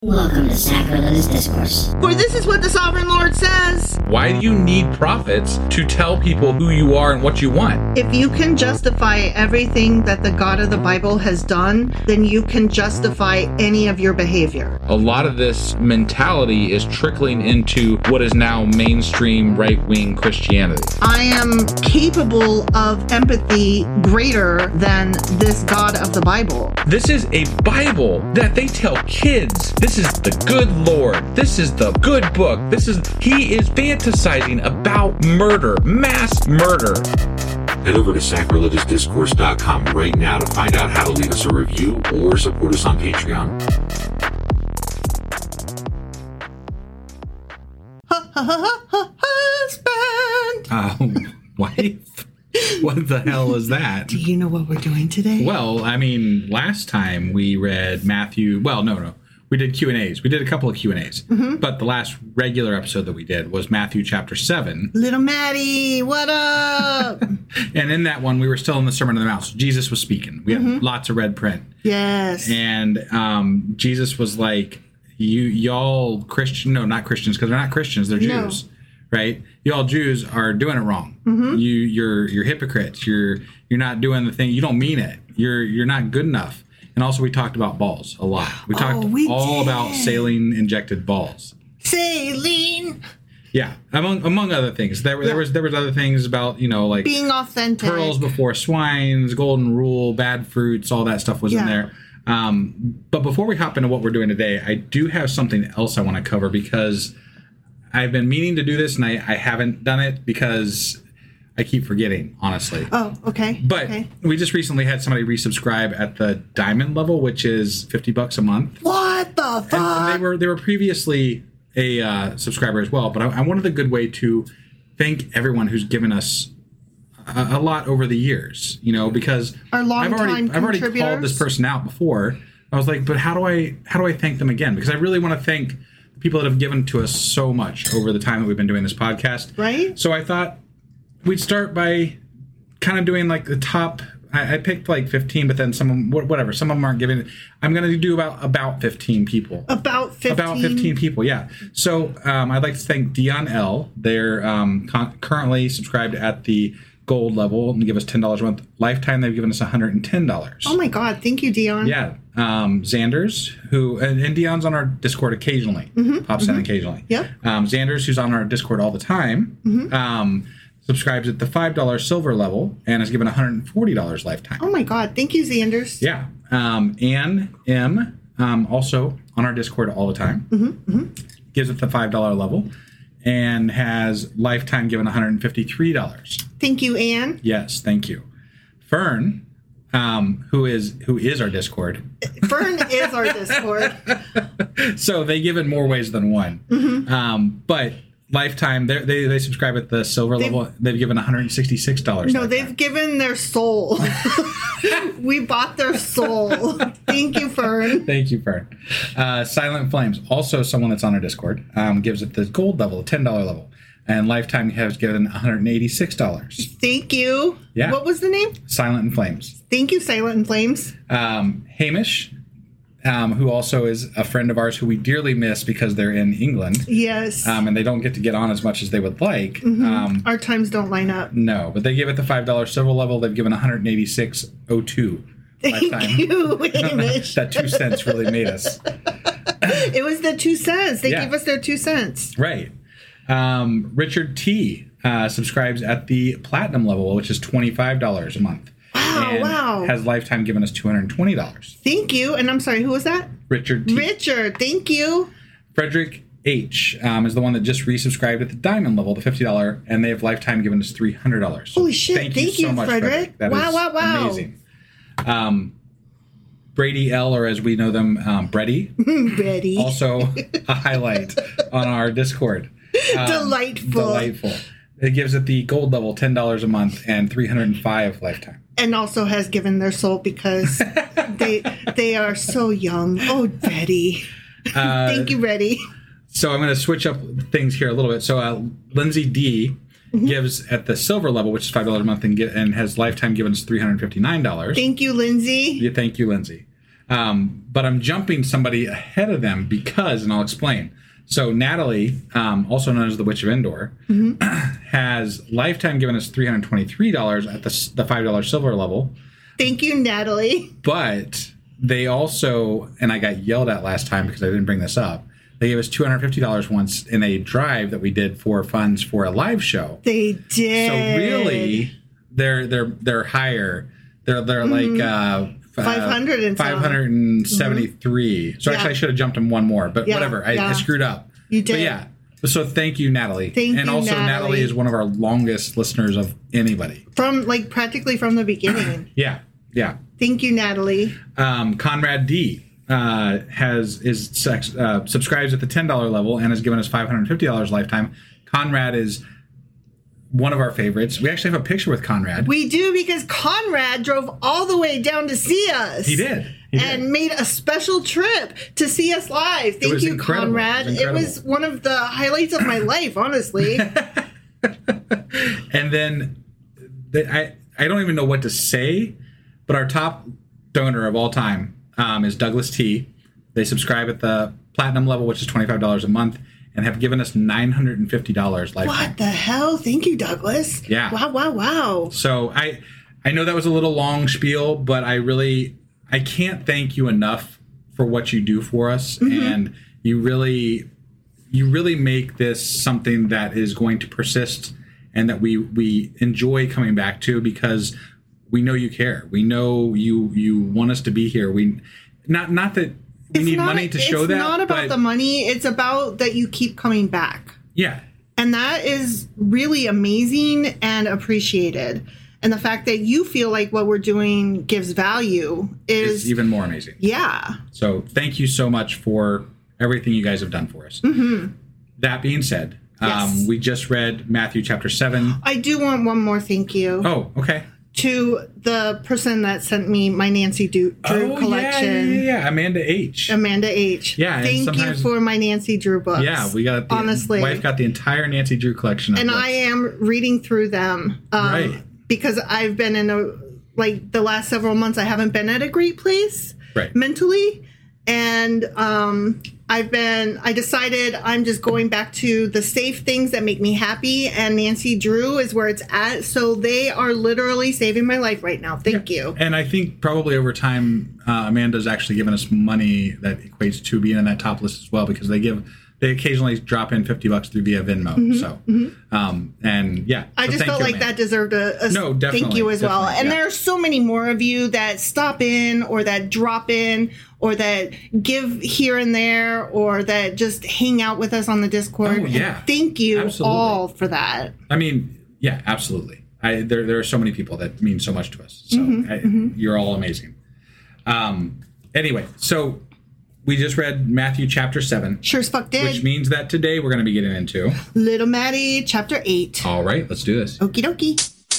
Welcome to Sacrilegious Discourse. For this is what the Sovereign Lord says. Why do you need prophets to tell people who you are and what you want? If you can justify everything that the God of the Bible has done, then you can justify any of your behavior. A lot of this mentality is trickling into what is now mainstream right-wing Christianity. I am capable of empathy greater than this God of the Bible. This is a Bible that they tell kids. This is the good Lord. This is the good book. He is fantasizing about murder, mass murder. Head over to sacrilegiousdiscourse.com right now to find out how to leave us a review or support us on Patreon. Husband! Wife? What the hell is that? Do you know what we're doing today? Well, I mean, last time we read Matthew. Well, no. We did Q&As. We did a couple of Q&As. Mm-hmm. But the last regular episode that we did was Matthew chapter 7. Little Maddie, what up? And in that one, we were still in the Sermon on the Mount. So Jesus was speaking. We had lots of red print. Yes. And Jesus was like, y'all Christian, no, not Christians, because they're not Christians, they're Jews. Right? Y'all Jews are doing it wrong. Mm-hmm. You're hypocrites. You're not doing the thing. You don't mean it. You're not good enough. And also, we talked about balls a lot. We talked all about saline injected balls. Saline. Yeah, among other things. There was other things about, like being authentic, pearls before swines, golden rule, bad fruits, all that stuff was in there. But before we hop into what we're doing today, I do have something else I want to cover because I've been meaning to do this and I haven't done it because I keep forgetting, honestly. Oh, okay. But we just recently had somebody resubscribe at the diamond level, which is $50 a month. What the fuck? And they were previously a subscriber as well. But I wanted a good way to thank everyone who's given us a lot over the years. Because I've already called this person out before. I was like, but how do I thank them again? Because I really want to thank the people that have given to us so much over the time that we've been doing this podcast. Right. So I thought we'd start by kind of doing like the top. I picked like 15, but then some of them, some of them aren't giving. I'm going to do about 15 people. About 15? About 15 people, yeah. So I'd like to thank Dion L. They're currently subscribed at the gold level and give us $10 a month. Lifetime, they've given us $110. Oh my God. Thank you, Dion. Yeah. Xanders, who, and Dion's on our Discord occasionally. Pops in occasionally. Yep. Xanders, who's on our Discord all the time. Subscribes at the $5 silver level and has given $140 lifetime. Oh my God. Thank you, Xanders. Yeah. Ann M, also on our Discord all the time. Gives it the $5 level and has lifetime given $153. Thank you, Ann. Yes, thank you. Fern, who is our Discord. Fern is our Discord. So they give in more ways than one. But lifetime, they subscribe at the silver level. They've given $166. No, lifetime. they've given their soul. We bought their soul. Thank you, Fern. Thank you, Fern. Silent Flames, also someone that's on our Discord, gives it the gold level, $10 level. And lifetime has given $186. Thank you. Yeah. What was the name? Silent and Flames. Thank you, Silent and Flames. Hamish, who also is a friend of ours who we dearly miss because they're in England. Yes. And they don't get to get on as much as they would like. Our times don't line up. No, but they give it the $5 silver level. They've given $186.02. Thank you, Hamish. That 2 cents really made us. It was the 2 cents. They gave us their 2 cents. Right. Richard T. Subscribes at the platinum level, which is $25 a month. Wow. Has lifetime given us $220. Thank you. And I'm sorry, who was that? Richard T. Richard, thank you. Frederick H. Is the one that just resubscribed at the diamond level, the $50, and they have lifetime given us $300. So holy shit. Thank you so much, Frederick. That wow. Amazing. Brady L., or as we know them, Brady. Brady. Also a highlight on our Discord. Delightful. It gives it the gold level, $10 a month, and $305 lifetime. And also has given their soul because they are so young. Oh, Betty. Thank you, Reddy. So I'm going to switch up things here a little bit. So Lindsay D. gives at the silver level, which is $5 a month, and has lifetime given us $359. Thank you, Lindsay. Yeah, thank you, Lindsay. But I'm jumping somebody ahead of them because, and I'll explain. So Natalie, also known as the Witch of Endor, has lifetime given us $323 at the $5 silver level. Thank you, Natalie. But they also, and I got yelled at last time because I didn't bring this up, they gave us $250 once in a drive that we did for funds for a live show. They did. So really, they're higher. They're like 500 and 573. So actually, I should have jumped them one more, but whatever. I screwed up. You did. But yeah. So thank you, Natalie. And also, Natalie. Natalie is one of our longest listeners of anybody. From practically from the beginning. Yeah. Thank you, Natalie. Conrad D subscribes at the $10 level and has given us $550 lifetime. Conrad is one of our favorites. We actually have a picture with Conrad. We do, because Conrad drove all the way down to see us. He did. And made a special trip to see us live. Thank you, incredible. Conrad. It was one of the highlights of my life, honestly. And then I don't even know what to say, but our top donor of all time is Douglas T. They subscribe at the platinum level, which is $25 a month, and have given us $950 lifetime. What the hell? Thank you, Douglas. Yeah. Wow. So I know that was a little long spiel, but I can't thank you enough for what you do for us. And you really make this something that is going to persist and that we enjoy coming back to, because we know you care. We know you want us to be here. Not that we need money to show that. It's not about the money. It's about that you keep coming back. Yeah. And that is really amazing and appreciated. And the fact that you feel like what we're doing gives value is even more amazing. Yeah. So thank you so much for everything you guys have done for us. That being said, we just read Matthew chapter 7. I do want one more thank you. Oh, okay. To the person that sent me my Nancy Drew collection. Yeah. Amanda H. Yeah. Thank you for my Nancy Drew books. Yeah, we got honestly. Wife got the entire Nancy Drew collection. And I am reading through them. Right. Because I've been in the last several months, I haven't been at a great place mentally. And I decided I'm just going back to the safe things that make me happy, and Nancy Drew is where it's at. So they are literally saving my life right now. Thank you. And I think probably over time, Amanda's actually given us money that equates to being in that top list as well, because they occasionally drop in $50 through via Venmo. And yeah. I just felt like that deserved a thank you as well. And there are so many more of you that stop in or that drop in or that give here and there or that just hang out with us on the Discord. Oh, yeah. And thank you all for that. I mean, yeah, absolutely. There are so many people that mean so much to us. So you're all amazing. Anyway, so we just read Matthew chapter 7. Sure as fuck did. Which means that today we're going to be getting into Little Maddie chapter 8. All right, let's do this. Okie dokie.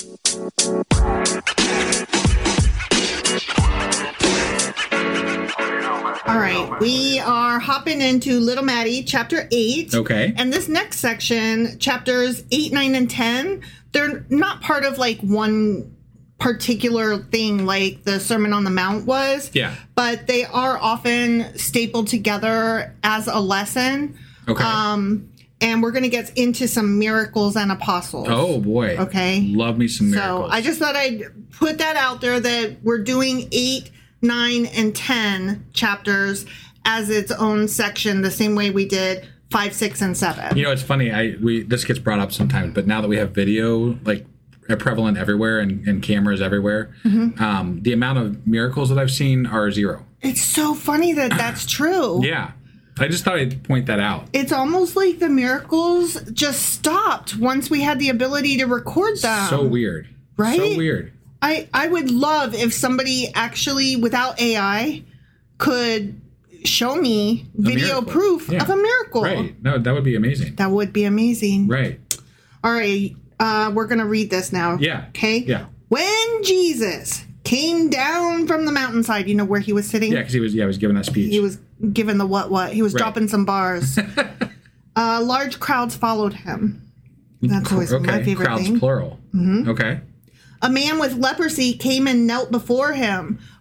All right, we are hopping into Little Maddie chapter 8. Okay. And this next section, chapters 8, 9, and 10, they're not part of one particular thing like the Sermon on the Mount was. Yeah. But they are often stapled together as a lesson. Okay. And we're going to get into some miracles and apostles. Oh, boy. Okay. Love me some miracles. So I just thought I'd put that out there that we're doing 8, 9, and 10 chapters as its own section, the same way we did 5, 6, and 7. You know, it's funny. This gets brought up sometimes, but now that we have video, prevalent everywhere and cameras everywhere, the amount of miracles that I've seen are 0. It's so funny that that's true. Yeah. I just thought I'd point that out. It's almost like the miracles just stopped once we had the ability to record them. So weird. Right? So weird. I would love if somebody actually, without AI, could show me video proof of a miracle. Right. No, that would be amazing. That would be amazing. Right. All right. We're going to read this now. Yeah. Okay? Yeah. When Jesus came down from the mountainside, you know where he was sitting? Yeah, because he was giving that speech. He was giving the what. He was dropping some bars. Large crowds followed him. That's always my favorite crowds, thing. Plural. Okay. A man with leprosy came and knelt before him.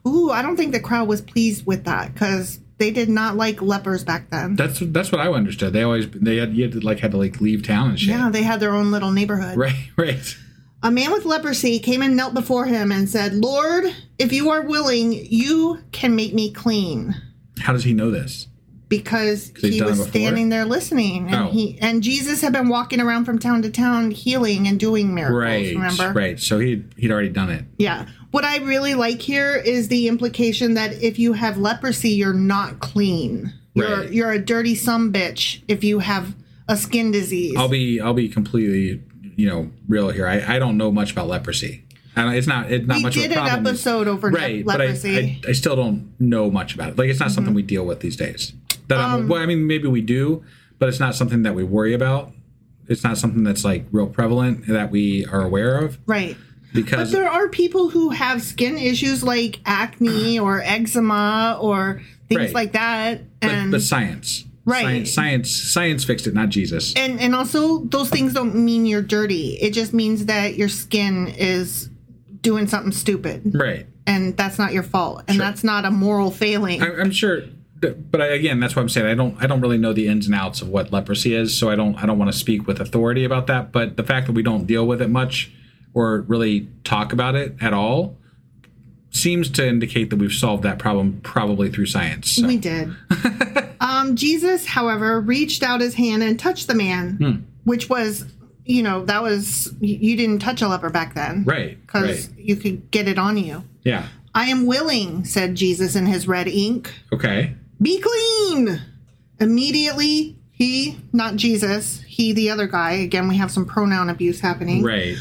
Ooh, I don't think the crowd was pleased with that because they did not like lepers back then. That's what I understood. You had to leave town and shit. Yeah, they had their own little neighborhood. Right. A man with leprosy came and knelt before him and said, "Lord, if you are willing, you can make me clean." How does he know this? Because he was standing there listening, and and Jesus had been walking around from town to town healing and doing miracles. Remember? Right. So he'd already done it. Yeah. What I really like here is the implication that if you have leprosy, you're not clean. You're a dirty sumbitch if you have a skin disease. I'll be completely real here. I don't know much about leprosy. It's not much of a problem. We did an episode over leprosy. But I still don't know much about it. Like, it's not something we deal with these days. Maybe we do, but it's not something that we worry about. It's not something that's like real prevalent that we are aware of. Right. But there are people who have skin issues like acne or eczema or things like that. But science. Right. Science fixed it, not Jesus. And also, those things don't mean you're dirty. It just means that your skin is doing something stupid. Right. And that's not your fault. And that's not a moral failing. I'm sure. But again, that's what I'm saying. I don't really know the ins and outs of what leprosy is, so I don't want to speak with authority about that. But the fact that we don't deal with it much or really talk about it at all seems to indicate that we've solved that problem probably through science. So. We did. Jesus, however, reached out his hand and touched the man, which was, you didn't touch a leper back then. Right. Because you could get it on you. Yeah. "I am willing," said Jesus in his red ink. Okay. "Be clean." Immediately, not Jesus, the other guy, again, we have some pronoun abuse happening. Right.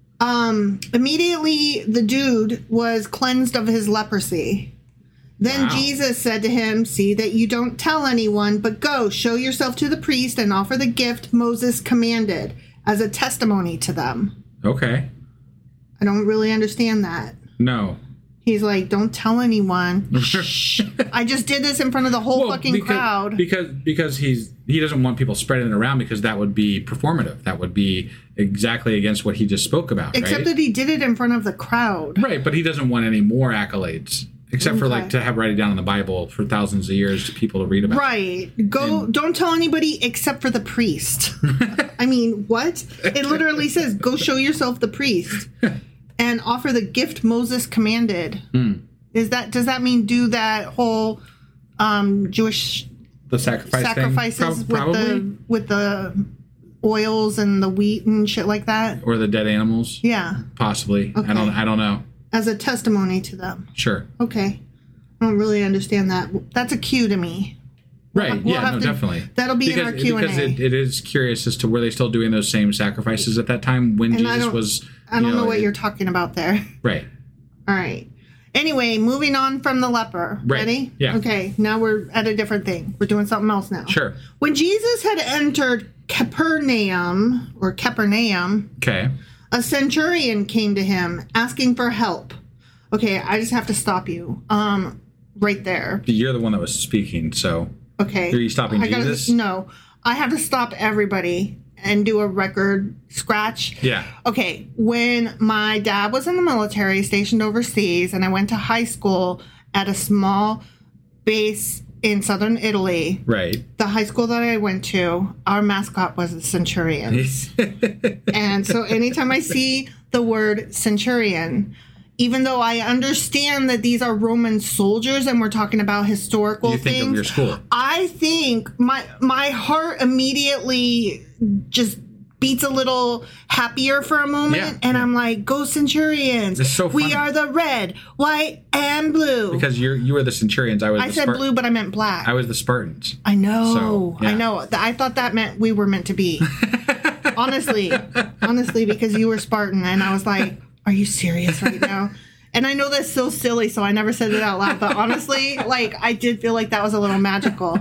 Immediately, the dude was cleansed of his leprosy. Then Jesus said to him, "See that you don't tell anyone, but go, show yourself to the priest and offer the gift Moses commanded as a testimony to them." Okay. I don't really understand that. No. He's like, "Don't tell anyone." Shh. I just did this in front of the whole crowd. Because he doesn't want people spreading it around, because that would be performative. That would be exactly against what he just spoke about. Except that he did it in front of the crowd. Right, but he doesn't want any more accolades. Except for to have write it down in the Bible for thousands of years to people to read about. Right. Don't tell anybody except for the priest. I mean, what? It literally says, "Go show yourself the priest and offer the gift Moses commanded." Does that mean do that whole Jewish sacrifices with the oils and the wheat and shit like that? Or the dead animals? Yeah. Possibly. Okay. I don't know. As a testimony to them. Sure. Okay. I don't really understand that. That's a cue to me. Right. Definitely. That'll be in our Q&A. Because it is curious as to were they still doing those same sacrifices at that time when Jesus was... I don't know what you're talking about there. Right. All right. Anyway, moving on from the leper. Right. Ready? Yeah. Okay. Now we're at a different thing. We're doing something else now. Sure. When Jesus had entered Capernaum, okay, a centurion came to him asking for help. Okay, I just have to stop you. Right there. You're the one that was speaking, so... Okay. Are you stopping Jesus? No. I have to stop everybody and do a record scratch. Yeah. Okay. When my dad was in the military, stationed overseas, and I went to high school at a small base in southern Italy. Right. The high school that I went to, our mascot was the Centurions. And so anytime I see the word Centurion, even though I understand that these are Roman soldiers and we're talking about historical things, think of your school. I think my heart immediately just beats a little happier for a moment, and I'm like, "Go Centurions! It's so funny. We are the red, white, and blue." Because you were the Centurions. I said blue, but I meant black. I was the Spartans. I know. So, yeah. I know. I thought that meant we were meant to be. honestly, because you were Spartan, and I was like, "Are you serious right now?" And I know that's so silly, so I never said it out loud. But honestly, I did feel like that was a little magical.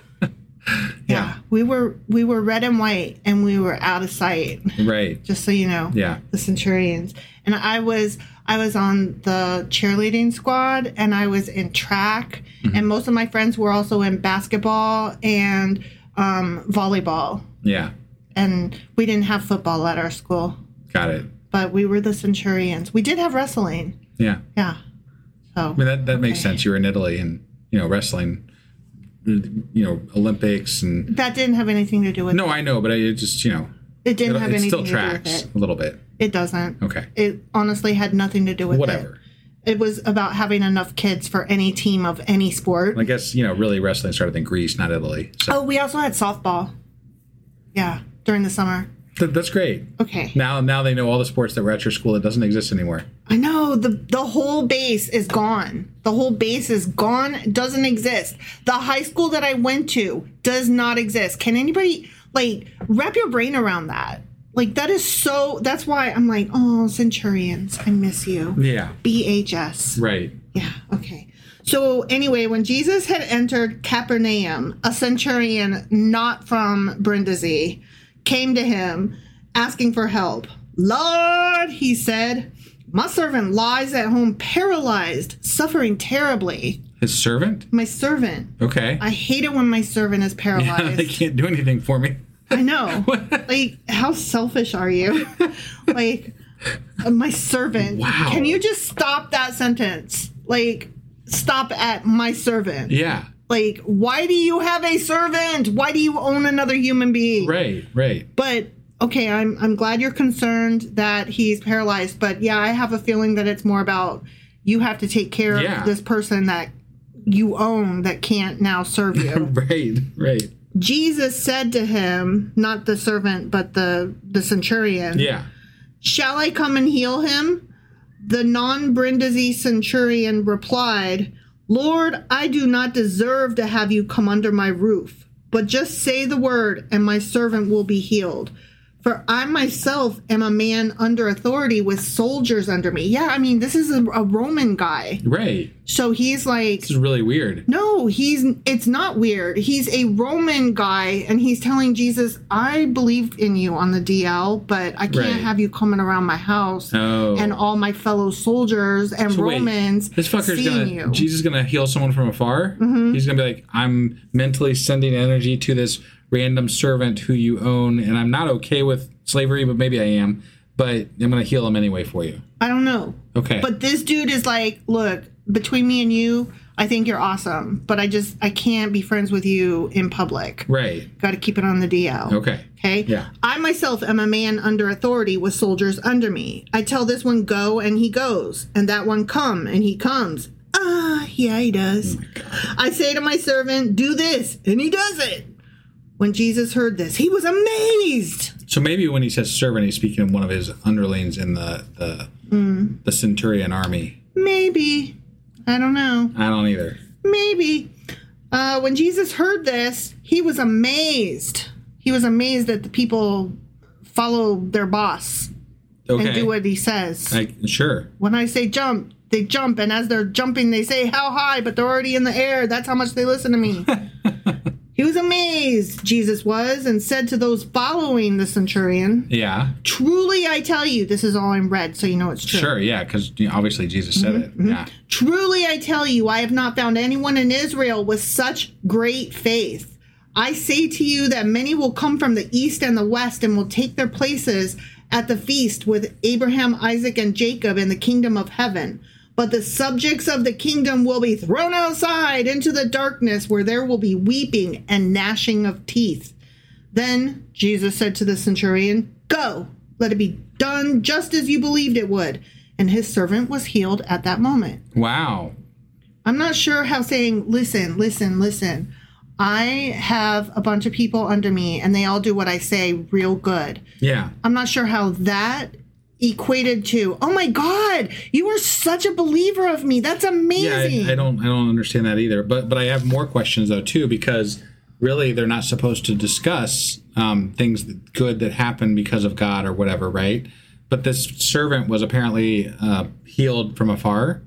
Yeah, we were red and white, and we were out of sight. Right. Just so you know. Yeah. The Centurions, and I was on the cheerleading squad, and I was in track, and most of my friends were also in basketball and volleyball. Yeah. And we didn't have football at our school. Got it. But we were the Centurions. We did have wrestling. Yeah. Yeah. I mean, that makes sense. You were in Italy and, wrestling, Olympics and... That didn't have anything to do with it. No, I know, but it just, It didn't have anything to do with it. It still tracks a little bit. It doesn't. Okay. It honestly had nothing to do with Whatever. It was about having enough kids for any team of any sport. I guess, really wrestling started in Greece, not Italy. So. Oh, we also had softball. Yeah, during the summer. That's great. Okay. Now they know all the sports that were at your school that doesn't exist anymore. I know. The whole base is gone. The whole base is gone. Doesn't exist. The high school that I went to does not exist. Can anybody, wrap your brain around that? That is so... That's why I'm like, oh, Centurions, I miss you. Yeah. BHS. Right. Yeah, okay. So anyway, when Jesus had entered Capernaum, a centurion not from Brindisi came to him asking for help. Lord, he said, my servant lies at home paralyzed, suffering terribly. His servant? My servant. Okay. I hate it when my servant is paralyzed. Yeah, they can't do anything for me. I know. How selfish are you? My servant. Wow. Can you just stop that sentence? Stop at my servant. Yeah. Why do you have a servant? Why do you own another human being? Right. But, okay, I'm glad you're concerned that he's paralyzed. But, yeah, I have a feeling that it's more about you have to take care of this person that you own that can't now serve you. Right. Jesus said to him, not the servant, but the centurion. Yeah. Shall I come and heal him? The non-Brindisi centurion replied, Lord, I do not deserve to have you come under my roof, but just say the word and my servant will be healed. For I myself am a man under authority with soldiers under me. Yeah, I mean, this is a Roman guy. Right. So he's This is really weird. No, it's not weird. He's a Roman guy, and he's telling Jesus, I believe in you on the DL, but I can't have you coming around my house and all my fellow soldiers and Romans this fucker's seeing you. Jesus is going to heal someone from afar? Mm-hmm. He's going to be like, I'm mentally sending energy to this random servant who you own, and I'm not okay with slavery, but maybe I am, but I'm going to heal him anyway for you. I don't know. Okay. But this dude is like, look, between me and you, I think you're awesome, but I can't be friends with you in public. Right. Got to keep it on the DL. Okay. Yeah. I myself am a man under authority with soldiers under me. I tell this one go and he goes, and that one come and he comes. Yeah, he does. Oh, I say to my servant, do this, and he does it. When Jesus heard this, he was amazed. So maybe when he says servant, he's speaking of one of his underlings in the centurion army. Maybe. I don't know. I don't either. Maybe. When Jesus heard this, he was amazed. He was amazed that the people follow their boss and do what he says. Sure. When I say jump, they jump, and as they're jumping, they say how high, but they're already in the air. That's how much they listen to me. He was amazed, Jesus was, and said to those following the centurion, yeah, truly I tell you, this is all in red, so you know it's true. Sure, yeah, because obviously Jesus said it. Yeah. Truly I tell you, I have not found anyone in Israel with such great faith. I say to you that many will come from the east and the west and will take their places at the feast with Abraham, Isaac, and Jacob in the kingdom of heaven. But the subjects of the kingdom will be thrown outside into the darkness where there will be weeping and gnashing of teeth. Then Jesus said to the centurion, go, let it be done just as you believed it would. And his servant was healed at that moment. Wow. I'm not sure how saying, listen. I have a bunch of people under me and they all do what I say real good. Yeah. I'm not sure how that equated to, oh my God, you are such a believer of me. That's amazing. Yeah, I don't understand that either. But I have more questions though too, because really they're not supposed to discuss things good that happen because of God or whatever, right? But this servant was apparently healed from afar,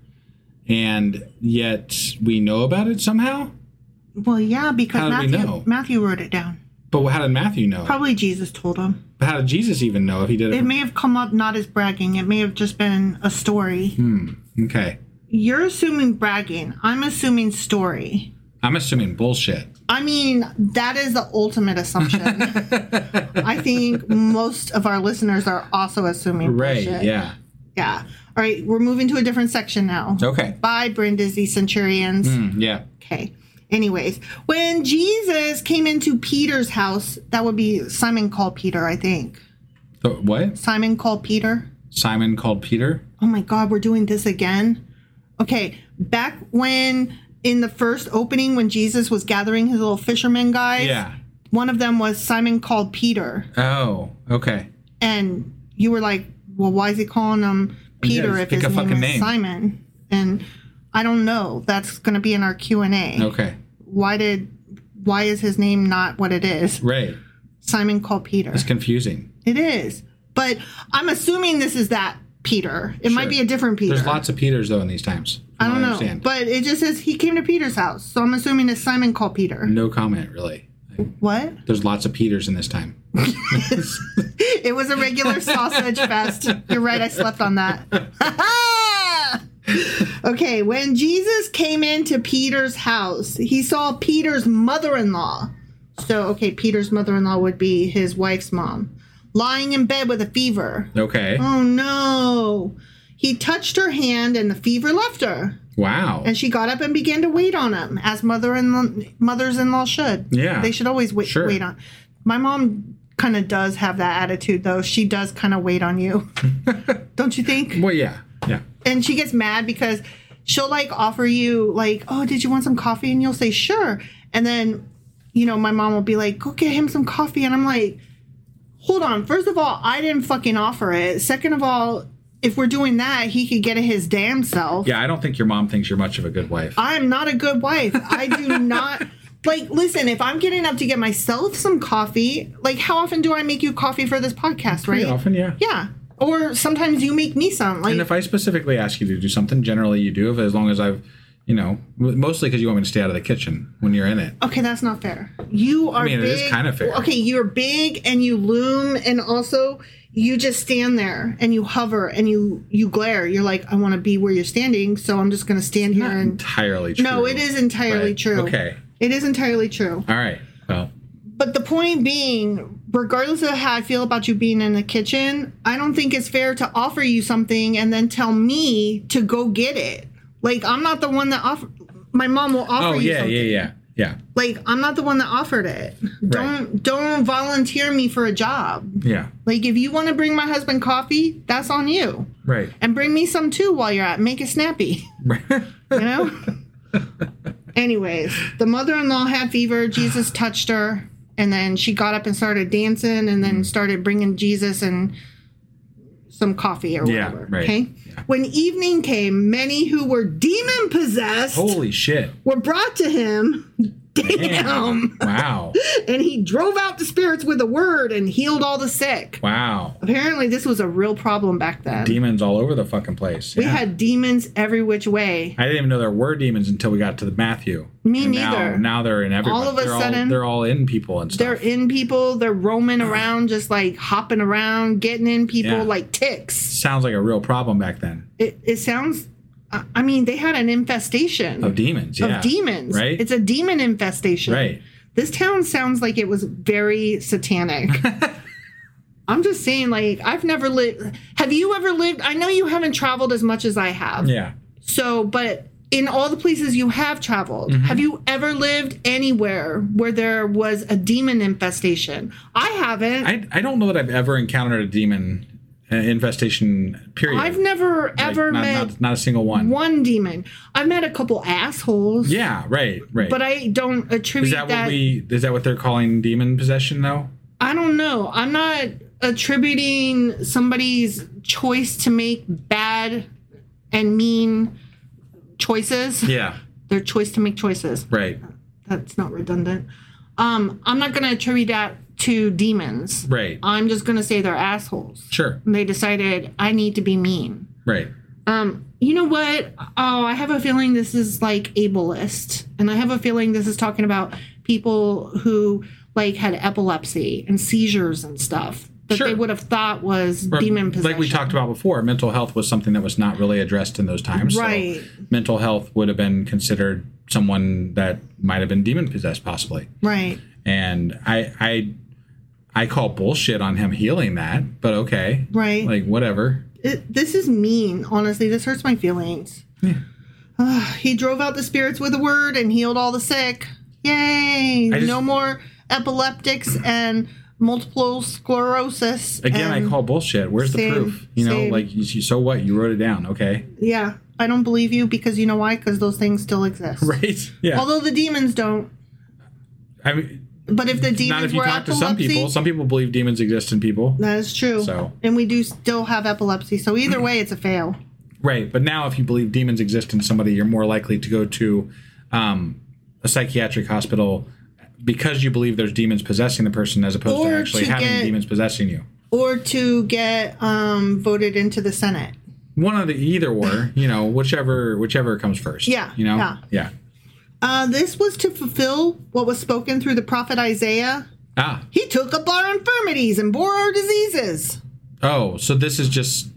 and yet we know about it somehow. Well, yeah, because Matthew wrote it down. But how did Matthew know? Probably Jesus told him. But how did Jesus even know if he did it? It may have come up not as bragging. It may have just been a story. Okay. You're assuming bragging. I'm assuming story. I'm assuming bullshit. I mean, that is the ultimate assumption. I think most of our listeners are also assuming bullshit. Right, yeah. Yeah. All right, we're moving to a different section now. Okay. By Brindisi centurions. Yeah. Okay. Anyways, when Jesus came into Peter's house, that would be Simon called Peter, I think. What? Simon called Peter. Simon called Peter? Oh my God, we're doing this again? Okay, back when in the first opening when Jesus was gathering his little fisherman guys, Yeah. one of them was Simon called Peter. Oh, okay. And you were like, well, why is he calling him Peter if his name is Simon? And I don't know. That's going to be in our Q&A. Okay. Why is his name not what it is? Right. Simon called Peter. It's confusing. It is. But I'm assuming this is that Peter. It might be a different Peter. There's lots of Peters, though, in these times. I don't know. But it just says he came to Peter's house. So I'm assuming it's Simon called Peter. No comment, really. What? There's lots of Peters in this time. It was a regular sausage fest. You're right. I slept on that. Okay. When Jesus came into Peter's house, he saw Peter's mother-in-law. So, okay, Peter's mother-in-law would be his wife's mom, lying in bed with a fever. Okay. Oh, no. He touched her hand and the fever left her. Wow. And she got up and began to wait on him, as mothers-in-law should. Yeah. They should always wait on. My mom kind of does have that attitude, though. She does kind of wait on you. Don't you think? Well, yeah. Yeah. And she gets mad because she'll, like, offer you, like, oh, did you want some coffee? And you'll say, sure. And then, you know, my mom will be like, go get him some coffee. And I'm like, hold on. First of all, I didn't fucking offer it. Second of all, if we're doing that, he could get it his damn self. Yeah, I don't think your mom thinks you're much of a good wife. I'm not a good wife. I do not. Like, listen, if I'm getting up to get myself some coffee, like, how often do I make you coffee for this podcast, right? Pretty often, yeah. Yeah. Or sometimes you make me some. Like, and if I specifically ask you to do something, generally you do, as long as I've, you know, mostly because you want me to stay out of the kitchen when you're in it. Okay, that's not fair. You are big. It is kind of fair. Okay, you're big and you loom, and also you just stand there and you hover and you glare. You're like, I want to be where you're standing, so I'm just going to stand here. And entirely true. No, it is entirely true. Okay. It is entirely true. All right. Well. But the point being, regardless of how I feel about you being in the kitchen, I don't think it's fair to offer you something and then tell me to go get it. Like, I'm not the one that offered. My mom will offer you something. Yeah. Like, I'm not the one that offered it. Right. Don't volunteer me for a job. Yeah. Like, if you want to bring my husband coffee, that's on you. Right. And bring me some too while you're at it. Make it snappy. Right. You know? Anyways, the mother-in-law had fever. Jesus touched her. And then she got up and started dancing and then started bringing Jesus and some coffee or whatever. Right. Okay? Yeah. When evening came, many who were demon-possessed Holy shit. were brought to him. Damn. Wow. And he drove out the spirits with a word and healed all the sick. Wow. Apparently, this was a real problem back then. Demons all over the fucking place. We had demons every which way. I didn't even know there were demons until we got to the Matthew. Me neither. Now they're in everybody. All of a sudden, they're all in people and stuff. They're in people. They're roaming around, just like hopping around, getting in people like ticks. Sounds like a real problem back then. It sounds. I mean, they had an infestation of demons. Yeah. Of demons, right? It's a demon infestation, right? This town sounds like it was very satanic. I'm just saying, like, I've never lived. Have you ever lived? I know you haven't traveled as much as I have. Yeah. So, but in all the places you have traveled, have you ever lived anywhere where there was a demon infestation? I haven't. I don't know that I've ever encountered a demon infestation, period. I've never ever met not a single one. One demon. I've met a couple assholes. Yeah, right. But I don't attribute that. Is that what they're calling demon possession, though? I don't know. I'm not attributing somebody's choice to make bad and mean choices. Yeah. Their choice to make choices. Right. That's not redundant. I'm not going to attribute that to demons. Right. I'm just going to say they're assholes. Sure. And they decided, I need to be mean. Right. You know what? Oh, I have a feeling this is like ableist. And I have a feeling this is talking about people who like had epilepsy and seizures and stuff that they would have thought was demon possession. Like we talked about before, mental health was something that was not really addressed in those times. Right. So mental health would have been considered someone that might have been demon possessed, possibly. Right. And I call bullshit on him healing that, but okay. Right. Like, whatever. this is mean. Honestly, this hurts my feelings. Yeah. He drove out the spirits with a word and healed all the sick. Yay! No more epileptics and multiple sclerosis. Again, I call bullshit. Where's the proof? You know, like, so what? You wrote it down, okay? Yeah. I don't believe you because you know why? Because those things still exist. Right? Yeah. Although the demons don't. I mean... But if the demons not if you were talk epilepsy, to some people believe demons exist in people. That is true. So. And we do still have epilepsy. So either way, it's a fail. Right. But now if you believe demons exist in somebody, you're more likely to go to a psychiatric hospital because you believe there's demons possessing the person as opposed to actually having demons possessing you. Or to get voted into the Senate. One of the either or, you know, whichever comes first. Yeah. You know? Yeah. This was to fulfill what was spoken through the prophet Isaiah. He took up our infirmities and bore our diseases. Oh, so this is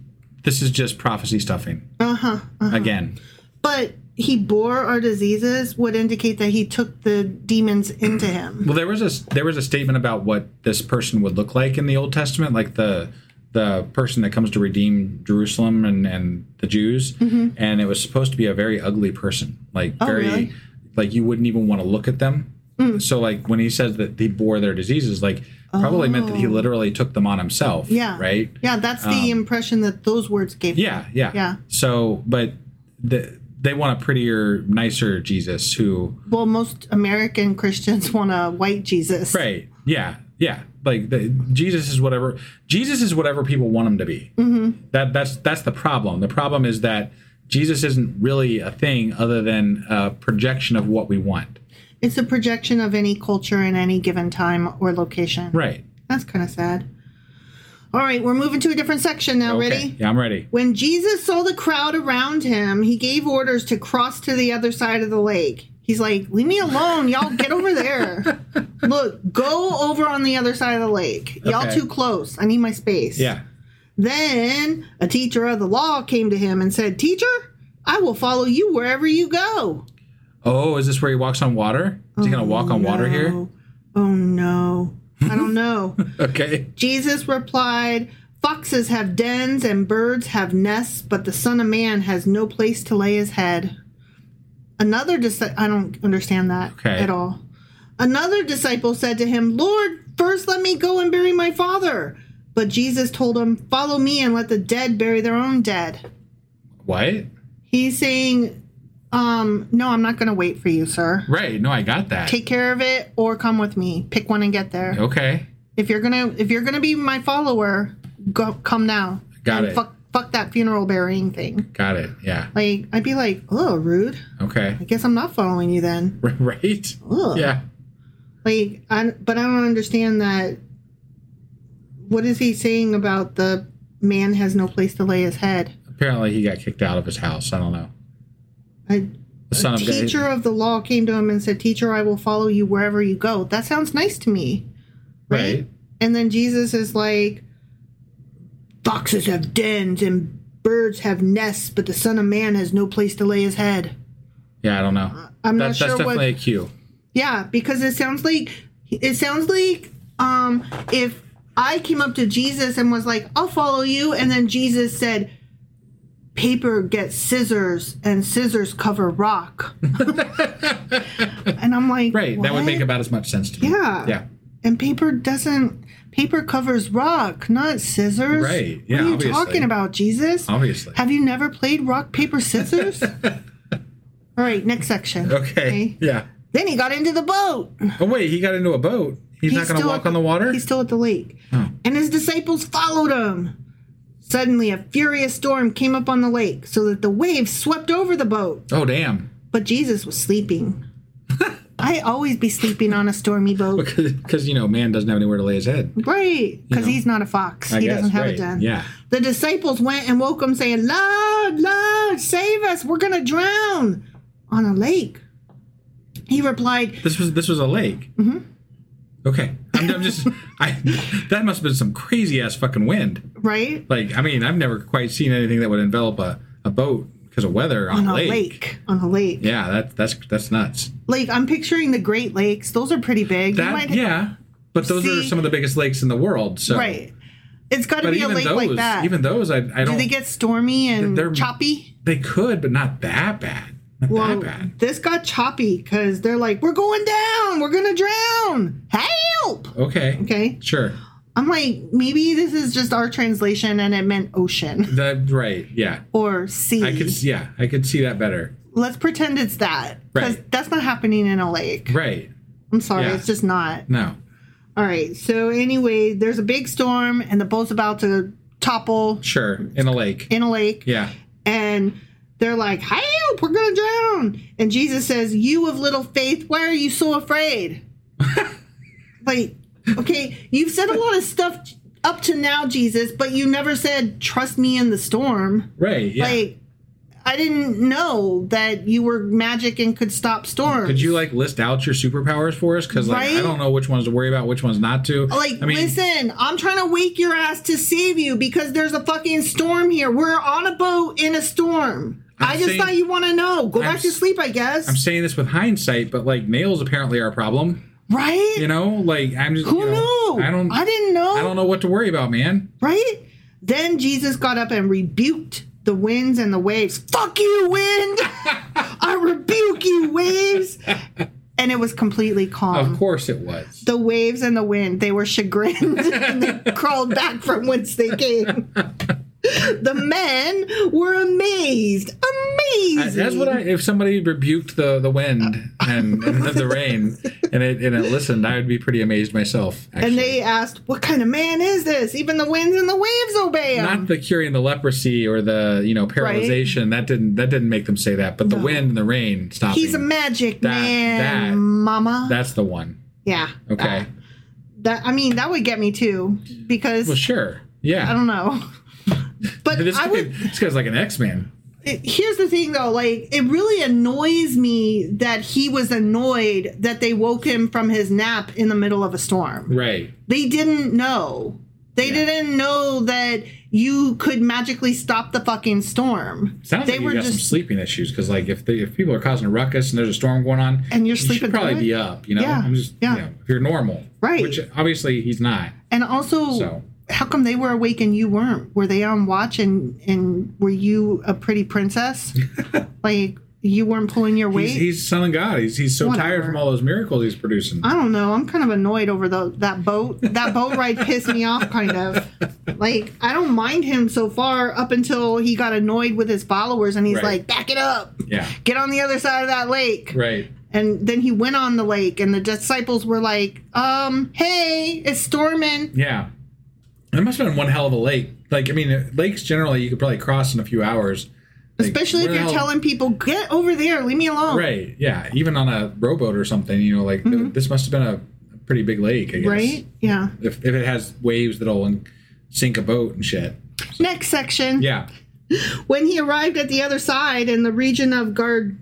just prophecy stuffing. Again. But he bore our diseases would indicate that he took the demons into him. Well, there was a statement about what this person would look like in the Old Testament, like the person that comes to redeem Jerusalem and the Jews, and it was supposed to be a very ugly person, like really? Like you wouldn't even want to look at them. So like when he says that he bore their diseases, like probably meant that he literally took them on himself. Yeah. Right. Yeah, that's the impression that those words gave. Yeah. So, but they want a prettier, nicer Jesus who. Well, most American Christians want a white Jesus. Right. Yeah. Yeah. Like Jesus is whatever people want him to be. That's the problem. The problem is that Jesus isn't really a thing other than a projection of what we want. It's a projection of any culture in any given time or location. Right. That's kind of sad. All right, we're moving to a different section now. Okay. Ready? Yeah, I'm ready. When Jesus saw the crowd around him, he gave orders to cross to the other side of the lake. He's like, leave me alone. Y'all get over there. Look, go over on the other side of the lake. Y'all too close. I need my space. Yeah. Then a teacher of the law came to him and said, Teacher, I will follow you wherever you go. Oh, is this where he walks on water? Is he going to walk on water here? Oh, no. I don't know. Okay. Jesus replied, Foxes have dens and birds have nests, but the Son of Man has no place to lay his head. I don't understand that at all. Another disciple said to him, Lord, first let me go and bury my father. But Jesus told him, follow me and let the dead bury their own dead. What? He's saying, no, I'm not going to wait for you, sir. Right. No, I got that. Take care of it or come with me. Pick one and get there. Okay. If you're gonna be my follower, come now. Got it. Fuck that funeral burying thing. Got it. Yeah. Like, I'd be like, oh, rude. Okay. I guess I'm not following you then. Right. Ugh. Yeah. Like, but I don't understand that. What is he saying about the man has no place to lay his head? Apparently he got kicked out of his house. I don't know. A teacher of the law came to him and said, Teacher, I will follow you wherever you go. That sounds nice to me. Right? And then Jesus is like, Foxes have dens and birds have nests, but the Son of Man has no place to lay his head. Yeah, I don't know. Not sure that's definitely a cue. Yeah, because it sounds like if I came up to Jesus and was like, I'll follow you, and then Jesus said, paper gets scissors and scissors cover rock. And I'm like, right, what? That would make about as much sense to me. Yeah. And paper covers rock, not scissors. Right. Yeah. What are you talking about, Jesus? Obviously. Have you never played rock, paper, scissors? All right, next section. Okay. Yeah. Then he got into the boat. Oh, wait, he got into a boat? He's not going to walk on the water? He's still at the lake. Oh. And his disciples followed him. Suddenly, a furious storm came up on the lake so that the waves swept over the boat. Oh, damn. But Jesus was sleeping. I always be sleeping on a stormy boat. Because, man doesn't have anywhere to lay his head. Right. Because he's not a fox. He doesn't have a den. Yeah. The disciples went and woke him saying, Lord, Lord, save us. We're going to drown on a lake. He replied. This was a lake? Mm-hmm. Okay. I'm just, that must have been some crazy ass fucking wind. Right? Like, I've never quite seen anything that would envelop a boat because of weather on a lake. On a lake. Yeah, that's nuts. Like, I'm picturing the Great Lakes. Those are pretty big. But those are some of the biggest lakes in the world. So. Right. It's got to be a lake like that. Even those, I don't. Do they get stormy and choppy? They could, but not that bad. Not that bad. This got choppy because they're like, we're going down. We're going to drown. Help. Okay. Sure. I'm like, maybe this is just our translation and it meant ocean. Right. Yeah. Or sea. I could see that better. Let's pretend it's that. Because that's not happening in a lake. Right. I'm sorry. It's just not. No. All right. So anyway, there's a big storm and the boat's about to topple. Sure. In a lake. Yeah. And they're like, help, we're going to drown. And Jesus says, you of little faith, why are you so afraid? Like, okay, you've said a lot of stuff up to now, Jesus, but you never said, trust me in the storm. Right, yeah. Like, I didn't know that you were magic and could stop storms. Could you, list out your superpowers for us? Because, I don't know which ones to worry about, which ones not to. Listen, I'm trying to wake your ass to save you because there's a fucking storm here. We're on a boat in a storm. I just thought you want to know. Go back to sleep, I guess. I'm saying this with hindsight, but, nails apparently are a problem. Right? I'm just... Who knew? I didn't know. I don't know what to worry about, man. Right? Then Jesus got up and rebuked the winds and the waves. Fuck you, wind! I rebuke you, waves! And it was completely calm. Of course it was. The waves and the wind, they were chagrined and they crawled back from whence they came. The men were amazed. Amazing. That's what if somebody rebuked the wind and the rain and it listened, I would be pretty amazed myself. Actually. And they asked, what kind of man is this? Even the winds and the waves obey him. Not the curing the leprosy or the paralyzation. Right? That didn't make them say that. But the wind and the rain stopping. He's a magic man, mama. That's the one. Yeah. Okay. That would get me too. Because well, sure. Yeah. I don't know. But this guy's like an X-Man. Here's the thing, though. It really annoys me that he was annoyed that they woke him from his nap in the middle of a storm. Right. They didn't know. They didn't know that you could magically stop the fucking storm. Sounds like you got some sleeping issues because, if people are causing a ruckus and there's a storm going on, and you're sleeping, you should probably be up. Yeah. If you're normal, right? Which obviously he's not. And also, how come they were awake and you weren't? Were they on watch and were you a pretty princess? You weren't pulling your weight? He's son of God. He's so tired from all those miracles he's producing. I don't know. I'm kind of annoyed over that boat. That boat ride pissed me off, kind of. I don't mind him so far up until he got annoyed with his followers and he's like, back it up. Yeah. Get on the other side of that lake. Right. And then he went on the lake and the disciples were like, hey, it's storming. Yeah. It must have been one hell of a lake. Lakes generally you could probably cross in a few hours. Especially if you're telling people, get over there, leave me alone. Right, yeah. Even on a rowboat or something, this must have been a pretty big lake, I guess. Right, yeah. If it has waves that'll sink a boat and shit. Next section. Yeah. When he arrived at the other side in the region of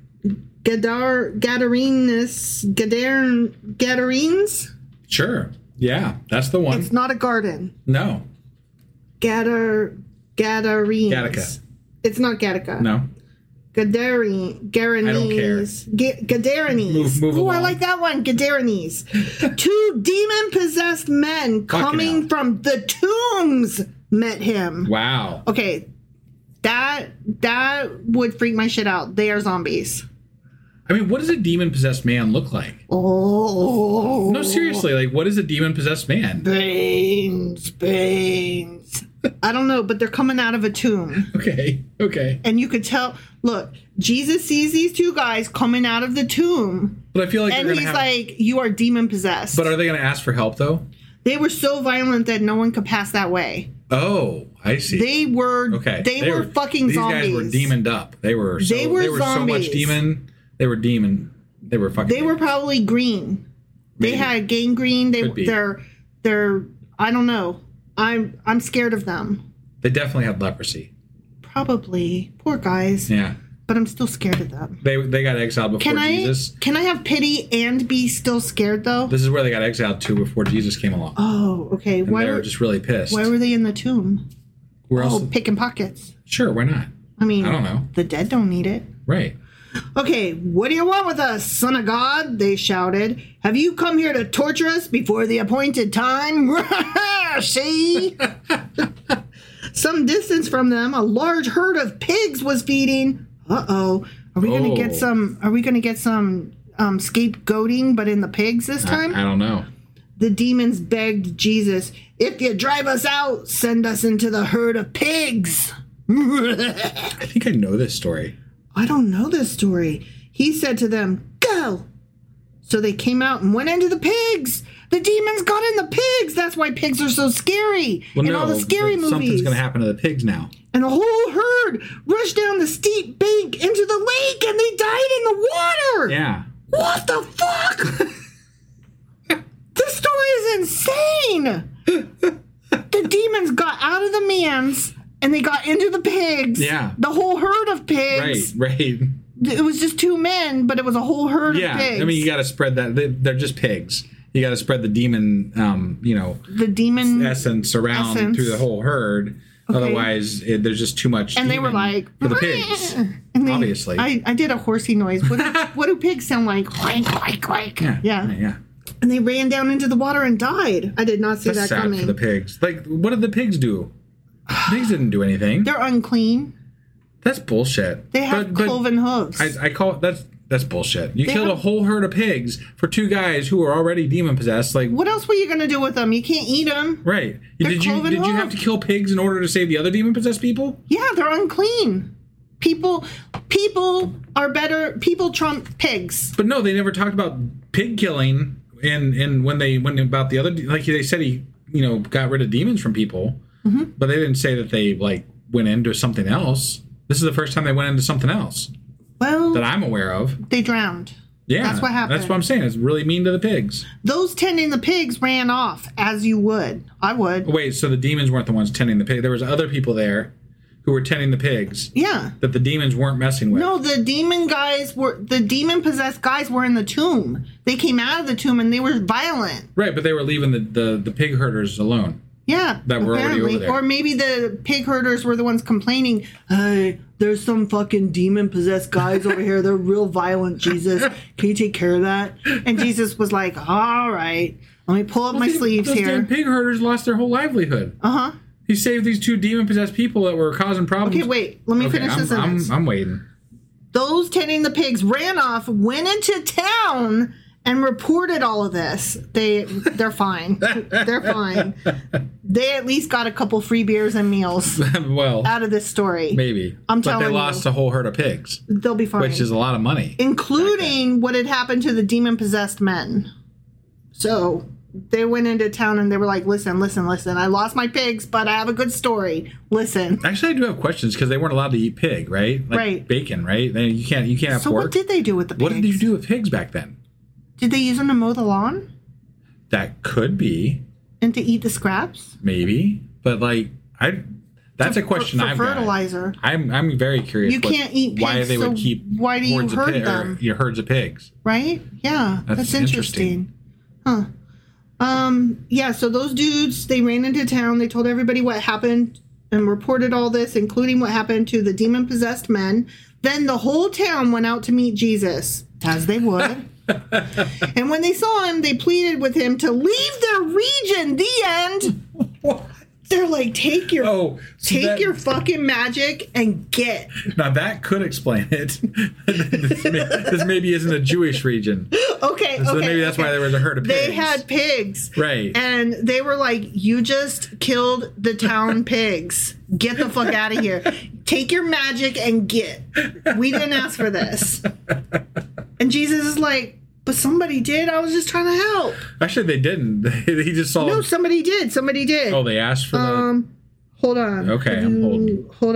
Gadarenes? Sure. Yeah, that's the one. It's not a garden. No. Gadarenes. Gattaca. It's not Gattaca. No. Gadarenes. I don't care. Gadarenes. Move along. I like that one. Gadarenes. 2 demon-possessed men coming from the tombs met him. Wow. Okay. That would freak my shit out. They are zombies. What does a demon-possessed man look like? Oh. No, seriously. What is a demon-possessed man? Brains. I don't know, but they're coming out of a tomb. Okay. And you could tell, look, Jesus sees these 2 guys coming out of the tomb. But I feel like he's like, you are demon-possessed. But are they going to ask for help, though? They were so violent that no one could pass that way. Oh, I see. They were fucking zombies. These guys were demoned up. They were so much demon. They were demon. They were fucking. They were probably green. Maybe. They had gangrene. They're I don't know. I'm scared of them. They definitely had leprosy. Probably. Poor guys. Yeah. But I'm still scared of them. They got exiled before Jesus. Can I have pity and be still scared, though? This is where they got exiled to before Jesus came along. Oh, okay. And they were just really pissed. Why were they in the tomb? Where else? Picking pockets. Sure, why not? I don't know. The dead don't need it. Right. Okay, what do you want with us, son of God? They shouted. Have you come here to torture us before the appointed time? See? Some distance from them, a large herd of pigs was feeding. Uh-oh. Are we gonna get some scapegoating, but in the pigs this time? I don't know. The demons begged Jesus, if you drive us out, send us into the herd of pigs. I think I know this story. I don't know this story. He said to them, go. So they came out and went into the pigs. The demons got in the pigs. That's why pigs are so scary. Well, in all the scary movies. Something's going to happen to the pigs now. And the whole herd rushed down the steep bank into the lake and they died in the water. Yeah. What the fuck? This story is insane. The demons got out of the man's and they got into the pigs. Yeah. The whole herd of pigs. Right. It was just 2 men, but it was a whole herd of pigs. I mean, you got to spread that. They're just pigs. You got to spread the demon, the demon essence around through the whole herd. Okay. Otherwise, there's just too much. And they were like, for the pigs. And obviously, I did a horsey noise. What do pigs sound like? Quack, quack, quack. Yeah. And they ran down into the water and died. I did not see that coming. Sad for the pigs. Like, what did the pigs do? Pigs didn't do anything. They're unclean. That's bullshit. They have cloven hooves. I call it that's bullshit. You killed a whole herd of pigs for 2 guys who were already demon possessed. Like, what else were you gonna do with them? You can't eat them. Right? Did you have to kill pigs in order to save the other demon possessed people? Yeah, they're unclean. People are better. People trump pigs. But no, they never talked about pig killing. And when about the other, like they said, he got rid of demons from people, but they didn't say that they like went into something else. This is the first time they went into something else. Well, that I'm aware of. They drowned. Yeah, that's what happened. That's what I'm saying. It's really mean to the pigs. Those tending the pigs ran off, as you would. I would. Wait, so the demons weren't the ones tending the pig? There was other people there who were tending the pigs. Yeah. That the demons weren't messing with. No, the demon possessed guys were in the tomb. They came out of the tomb and they were violent. Right, but they were leaving the pig herders alone. Yeah, that were already over there. Or maybe the pig herders were the ones complaining, hey, there's some fucking demon-possessed guys over here. They're real violent, Jesus. Can you take care of that? And Jesus was like, all right, let me pull up my sleeves those here. Damn pig herders lost their whole livelihood. Uh-huh. He saved these 2 demon-possessed people that were causing problems. Okay, wait. Let me finish this sentence. I'm waiting. Those tending the pigs ran off, went into town, and reported all of this. They're fine. They're fine. They at least got a couple free beers and meals out of this story. Maybe. I'm telling you. But they lost a whole herd of pigs. They'll be fine. Which is a lot of money. Including what had happened to the demon-possessed men. So they went into town and they were like, listen. I lost my pigs, but I have a good story. Listen. Actually, I do have questions because they weren't allowed to eat pig, right? Like right. Bacon, right? You can't have pork. So what did they do with the pigs? What did you do with pigs back then? Did they use them to mow the lawn? That could be. And to eat the scraps? Maybe. But that's a question I've got. For fertilizer. I'm very curious. You can't eat pigs, why they would keep why do you herd them? Your herds of pigs. Right? Yeah. That's interesting. Huh. Yeah, so those dudes, they ran into town, they told everybody what happened and reported all this, including what happened to the demon-possessed men. Then the whole town went out to meet Jesus, as they would. And when they saw him, they pleaded with him to leave their region. The end. What? They're like, take your fucking magic and get. Now that could explain it. This maybe isn't a Jewish region. Okay. So maybe that's why there was a herd of pigs. They had pigs. Right. And they were like, you just killed the town pigs. Get the fuck out of here. Take your magic and get. We didn't ask for this. And Jesus is like, but somebody did. I was just trying to help. Actually, they didn't. He just saw. No, somebody did. Oh, they asked for the. Hold on. Okay, I'm holding. Hold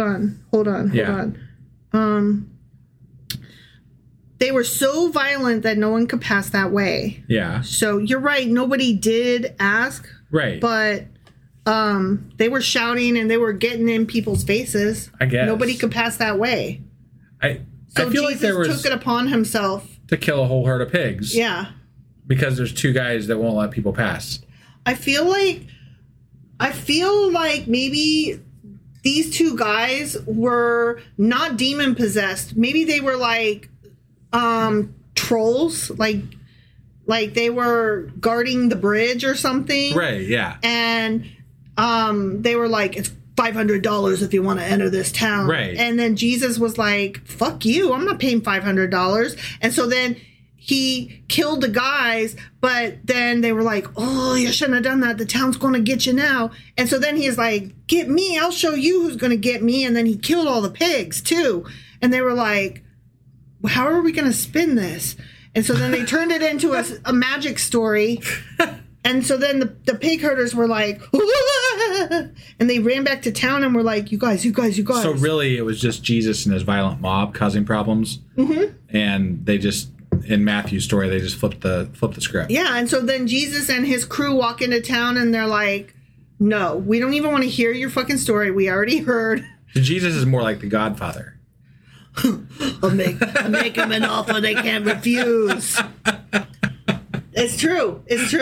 on. They were so violent that no one could pass that way. Yeah. So you're right. Nobody did ask. Right. But they were shouting and they were getting in people's faces. I guess nobody could pass that way. I feel Jesus like there was took it upon himself to kill a whole herd of pigs. Yeah. Because there's 2 guys that won't let people pass. I feel like maybe these 2 guys were not demon possessed. Maybe they were like trolls, like they were guarding the bridge or something. Right, yeah. And they were like, it's $500 if you want to enter this town. Right. And then Jesus was like, fuck you, I'm not paying $500. And so then he killed the guys, but then they were like, oh, you shouldn't have done that. The town's going to get you now. And so then he's like, get me. I'll show you who's going to get me. And then he killed all the pigs too. And they were like, how are we going to spin this? And so then they turned it into a magic story. And so then the pig herders were like, and they ran back to town and were like, you guys. So really it was just Jesus and his violent mob causing problems. Mm-hmm. And they just, in Matthew's story, they just flipped the script. Yeah, and so then Jesus and his crew walk into town and they're like, no, we don't even want to hear your fucking story. We already heard. So Jesus is more like the Godfather. I'll make them an offer they can't refuse. It's true.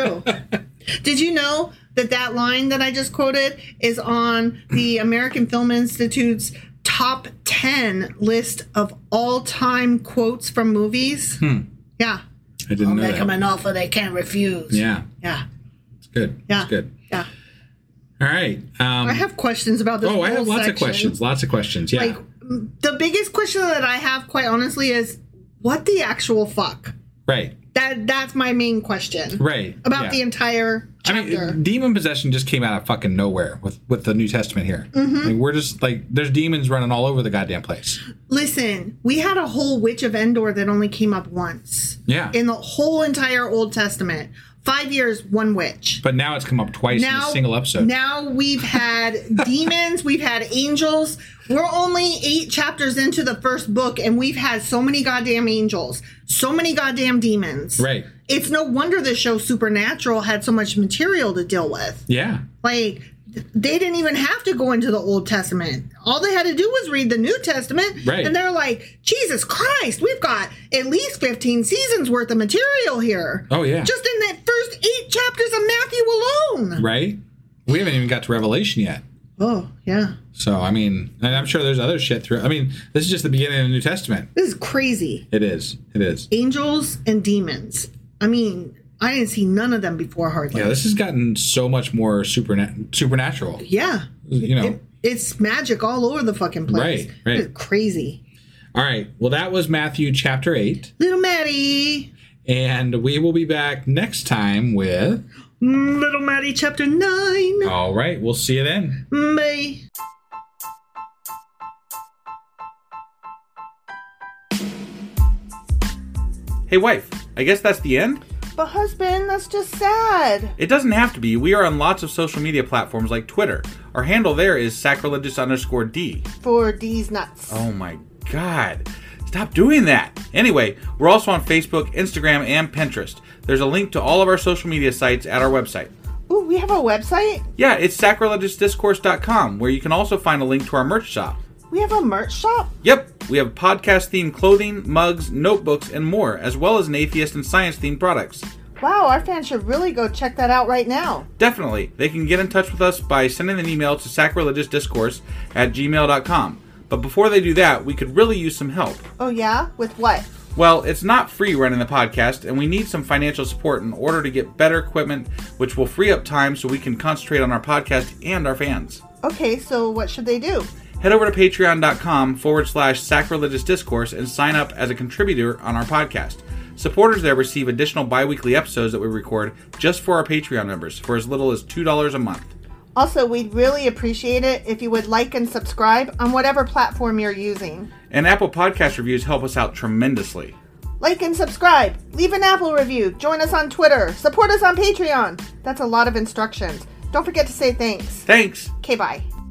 Did you know that line that I just quoted is on the American Film Institute's top 10 list of all-time quotes from movies? Yeah. I didn't know that. I'll make them an offer they can't refuse. Yeah. It's good. Yeah. It's good. Yeah. All right. I have questions about this. I have lots of questions. Yeah. Like, the biggest question that I have, quite honestly, is what the actual fuck? Right. That's my main question. Right. About the entire chapter. I mean, demon possession just came out of fucking nowhere with the New Testament here. Mm-hmm. Like, we're just like, there's demons running all over the goddamn place. Listen, we had a whole Witch of Endor that only came up once. Yeah. In the whole entire Old Testament. 5 years, one witch. But now it's come up twice in a single episode. Now we've had demons, we've had angels. We're only 8 chapters into the first book, and we've had so many goddamn angels, so many goddamn demons. Right. It's no wonder the show Supernatural had so much material to deal with. Yeah. Like, they didn't even have to go into the Old Testament. All they had to do was read the New Testament. Right. And they're like, Jesus Christ, we've got at least 15 seasons worth of material here. Oh, yeah. Just in the first 8 chapters of Matthew alone. Right. We haven't even got to Revelation yet. Oh, yeah. So, I mean, and I'm sure there's other shit through. I mean, this is just the beginning of the New Testament. This is crazy. It is. Angels and demons. I mean, I didn't see none of them before hardly. Yeah, this has gotten so much more supernatural. Yeah. You know. It's magic all over the fucking place. Right. It's crazy. All right. Well, that was Matthew chapter 8. Little Maddie. And we will be back next time with Little Maddie chapter 9. All right. We'll see you then. Bye. Hey, wife. I guess that's the end? But husband, that's just sad. It doesn't have to be. We are on lots of social media platforms like Twitter. Our handle there is sacrilegious_D. For D's nuts. Oh my god. Stop doing that. Anyway, we're also on Facebook, Instagram, and Pinterest. There's a link to all of our social media sites at our website. Ooh, we have a website? Yeah, it's sacrilegiousdiscourse.com, where you can also find a link to our merch shop. We have a merch shop? Yep, we have podcast-themed clothing, mugs, notebooks, and more, as well as an atheist and science-themed products. Wow, our fans should really go check that out right now. Definitely. They can get in touch with us by sending an email to sacrilegiousdiscourse@gmail.com. But before they do that, we could really use some help. Oh yeah? With what? Well, it's not free running the podcast, and we need some financial support in order to get better equipment, which will free up time so we can concentrate on our podcast and our fans. Okay, so what should they do? Head over to patreon.com/sacrilegiousdiscourse and sign up as a contributor on our podcast. Supporters there receive additional bi-weekly episodes that we record just for our Patreon members for as little as $2 a month. Also, we'd really appreciate it if you would like and subscribe on whatever platform you're using. And Apple Podcast reviews help us out tremendously. Like and subscribe. Leave an Apple review. Join us on Twitter. Support us on Patreon. That's a lot of instructions. Don't forget to say thanks. Thanks. Okay, bye.